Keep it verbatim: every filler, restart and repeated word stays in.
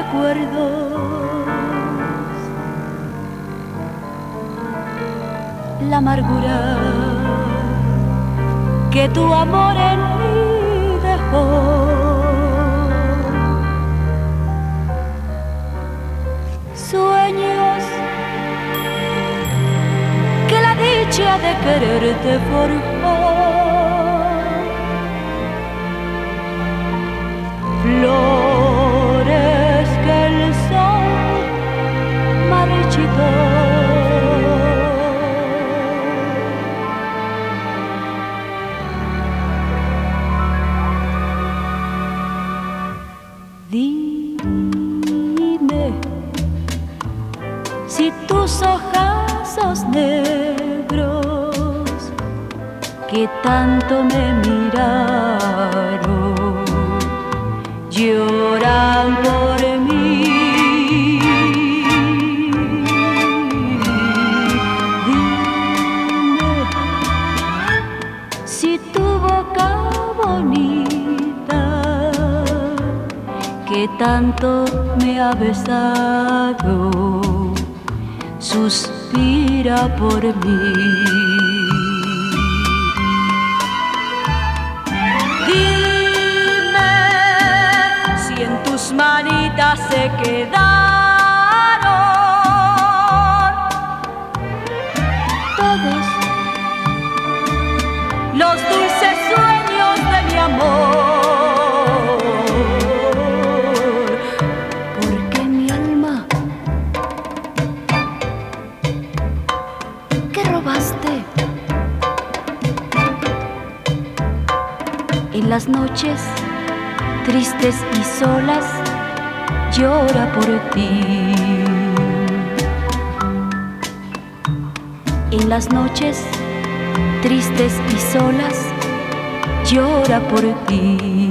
recuerdos, la amargura que tu amor en mí dejó. Sueños que la dicha de quererte forjó. Flores que el sol marchitó. Dime si tus ojazos negros que tanto me miraron lloran por mí. Dime si tu boca bonita que tanto me ha besado suspira por mí. Tus manitas se quedaron todos los dulces sueños de mi amor, porque mi alma que robaste en las noches tristes y solas llora por ti. En las noches tristes y solas llora por ti.